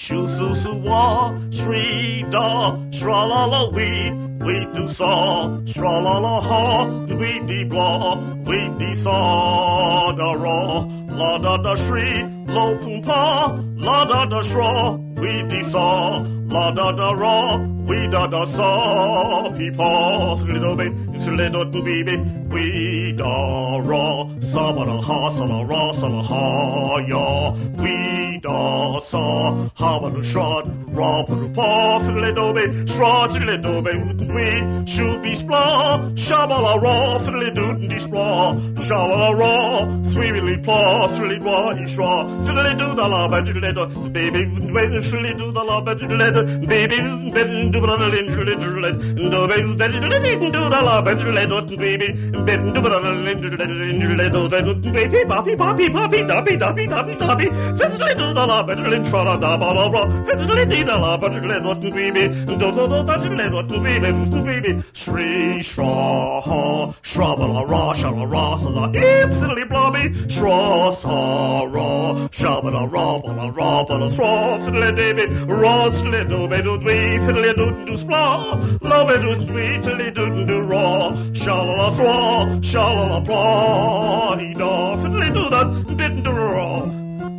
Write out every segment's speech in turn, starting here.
Shoo su su wa, shri da, shra la la we do saw, shra la la ha, we de blah, we de saw da ra, la da da shri, lo pum pa, la da da shra, we de saw, la da da ra, we da da saw, peepaw, little bit, it's a little baby, we da ra, sa ba da ha, sa la ra, sa la ha, ya, we da saw, ha ba da shra, ra ba da pa, little bit, shra, little bit, we should be splaw, shabala raw, fiddly doot and splaw, shabala raw, sweetly paw, silly raw, he straw, fiddly do the love, and little baby, when silly do the love, and little baby, bend to the little and the baby, that didn't do the love, and little baby, bend to the little baby, poppy, poppy, poppy, doppy, doppy, doppy, doppy, fiddly do the love, and little trot, da ba, fiddly do the love, and little baby, do the little baby. Shri shra ha shrabala ra shala ra sala instantly blobby shra sa ra shabala ra bala ra bala shra fiddly baby ra sli do be do dwee fiddly do spla love it do dwee tiddly do ra shala thra shala blah he da fiddly do that didn't do ra.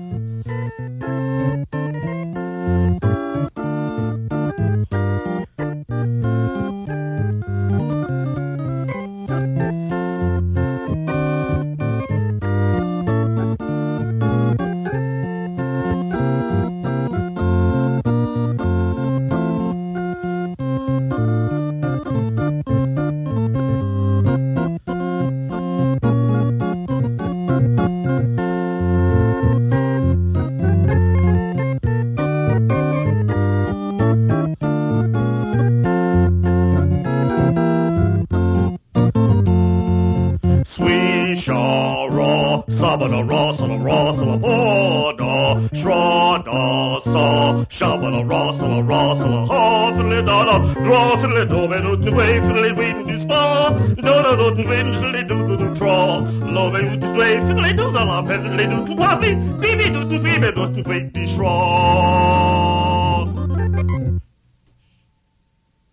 Sabada ra sala pa da shra da sa shabada ra sala ha sala da da draw sala do be do way fiddly win do spa do do win sala do draw love it do way fiddly do the la fiddly do happy baby do baby do wait the shra